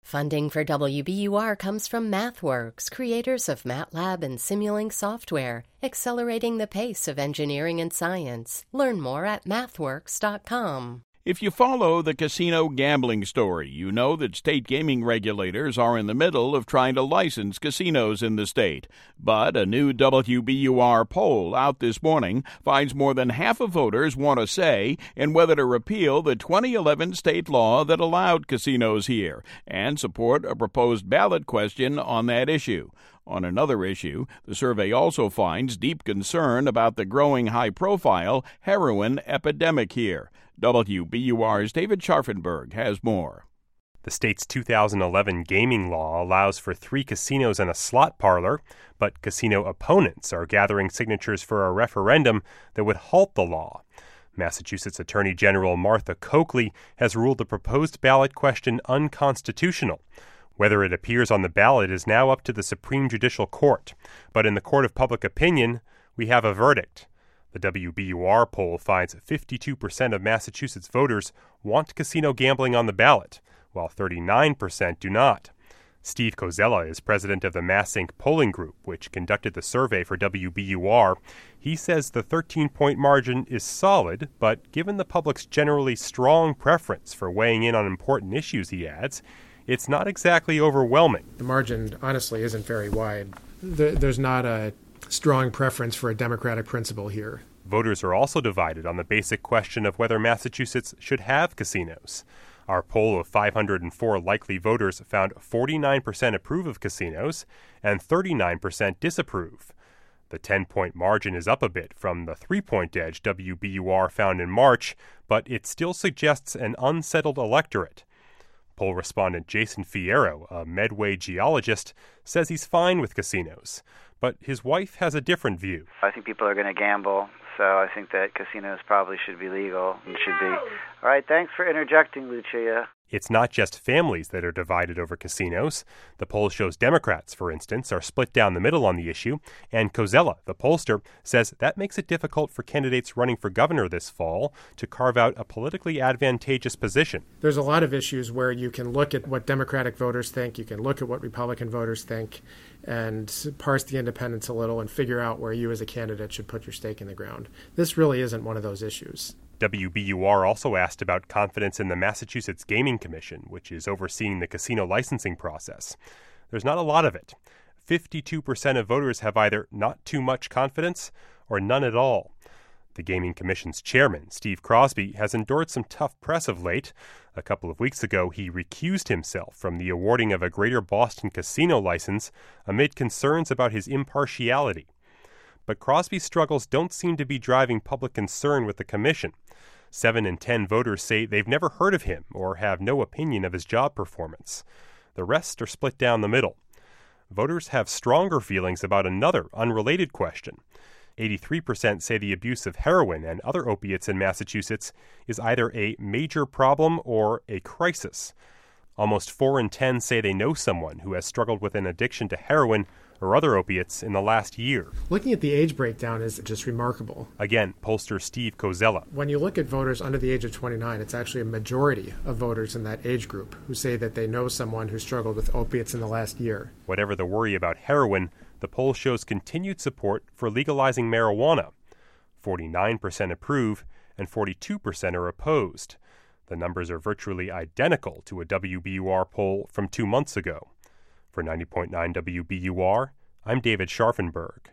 Funding for WBUR comes from MathWorks, creators of MATLAB and Simulink software, accelerating the pace of engineering and science. Learn more at mathworks.com. If you follow the casino gambling story, you know that state gaming regulators are in the middle of trying to license casinos in the state. But a new WBUR poll out this morning finds more than half of voters want a say in whether to repeal the 2011 state law that allowed casinos here and support a proposed ballot question on that issue. On another issue, the survey also finds deep concern about the growing high-profile heroin epidemic here. WBUR's David Scharfenberg has more. The state's 2011 gaming law allows for 3 casinos and a slot parlor, but casino opponents are gathering signatures for a referendum that would halt the law. Massachusetts Attorney General Martha Coakley has ruled the proposed ballot question unconstitutional. Whether it appears on the ballot is now up to the Supreme Judicial Court. But in the court of public opinion, we have a verdict. The WBUR poll finds 52% of Massachusetts voters want casino gambling on the ballot, while 39% do not. Steve Koczela is president of the MassInc polling group, which conducted the survey for WBUR. He says the 13-point margin is solid, but given the public's generally strong preference for weighing in on important issues, he adds, it's not exactly overwhelming. The margin, honestly, isn't very wide. There's not a strong preference for a democratic principle here. Voters are also divided on the basic question of whether Massachusetts should have casinos. Our poll of 504 likely voters found 49% approve of casinos and 39% disapprove. The 10-point margin is up a bit from the 3-point edge WBUR found in March, but it still suggests an unsettled electorate. Poll respondent Jason Fierro, a Medway geologist, says he's fine with casinos, but his wife has a different view. I think people are going to gamble, so I think that casinos probably should be legal and should be. All right, thanks for interjecting, Lucia. It's not just families that are divided over casinos. The poll shows Democrats, for instance, are split down the middle on the issue, and Koczela, the pollster, says that makes it difficult for candidates running for governor this fall to carve out a politically advantageous position. There's a lot of issues where you can look at what Democratic voters think, you can look at what Republican voters think, and parse the independents a little and figure out where you as a candidate should put your stake in the ground. This really isn't one of those issues. WBUR also asked about confidence in the Massachusetts Gaming Commission, which is overseeing the casino licensing process. There's not a lot of it. 52% of voters have either not too much confidence or none at all. The Gaming Commission's chairman, Steve Crosby, has endured some tough press of late. A couple of weeks ago, he recused himself from the awarding of a Greater Boston casino license amid concerns about his impartiality. But Crosby's struggles don't seem to be driving public concern with the commission. 7 in 10 voters say they've never heard of him or have no opinion of his job performance. The rest are split down the middle. Voters have stronger feelings about another unrelated question. 83% say the abuse of heroin and other opiates in Massachusetts is either a major problem or a crisis. Almost 4 in 10 say they know someone who has struggled with an addiction to heroin or other opiates in the last year. Looking at the age breakdown is just remarkable. Again, pollster Steve Koczela. When you look at voters under the age of 29, it's actually a majority of voters in that age group who say that they know someone who struggled with opiates in the last year. Whatever the worry about heroin, the poll shows continued support for legalizing marijuana. 49% approve and 42% are opposed. The numbers are virtually identical to a WBUR poll from 2 months ago. For 90.9 WBUR, I'm David Scharfenberg.